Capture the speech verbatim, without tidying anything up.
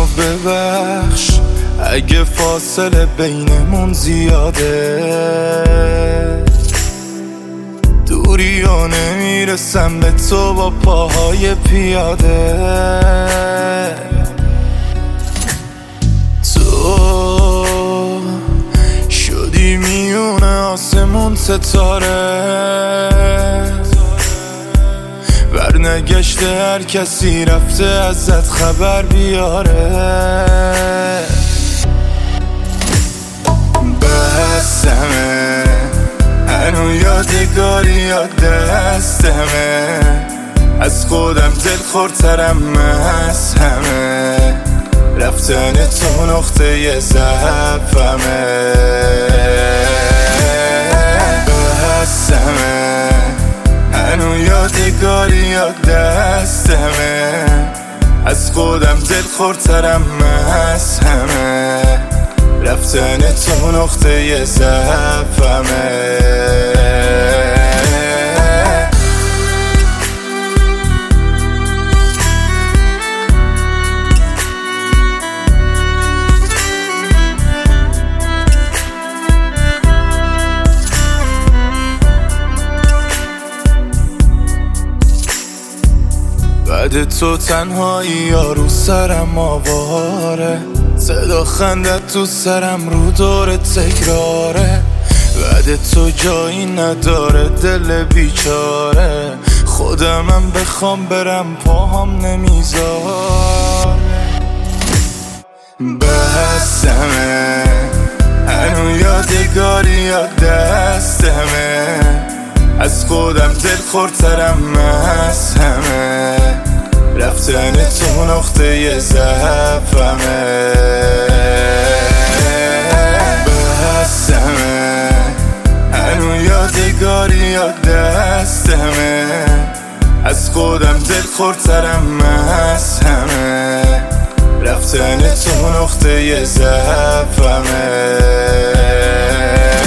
ببخش اگه فاصله بینمون زیاده، دوری و نمیرسم به تو با پاهای پیاده. تو شدی میونه آسمون ستاره، برنگشته هر کسی رفته ازت خبر بیاره. بسمه هنو یادگاری یاد دستمه، از خودم دل خورترم از همه، رفتن تو نقطه ضعفمه. بسمه هنو یادگاری یاد دستمه، از خودم دل خورترم از همه، رفتن تو نقطه ضعفمه. بعد تو تنهایی یارو سرم آواره، صدا خندت تو سرم رو دور تکراره. بعد تو جایی نداره دل بیچاره، خودمم بخوام برم پاهم نمیذاره. بسمه هنو یادگاری یاد دستمه، از خودم دل خورترم از همه، رفتن تو نقطه ضعفمه. بسمه هنو یادگاری یاد دستمه، از خودم دل خورترم از همه، رفتن تو نقطه ضعفمه.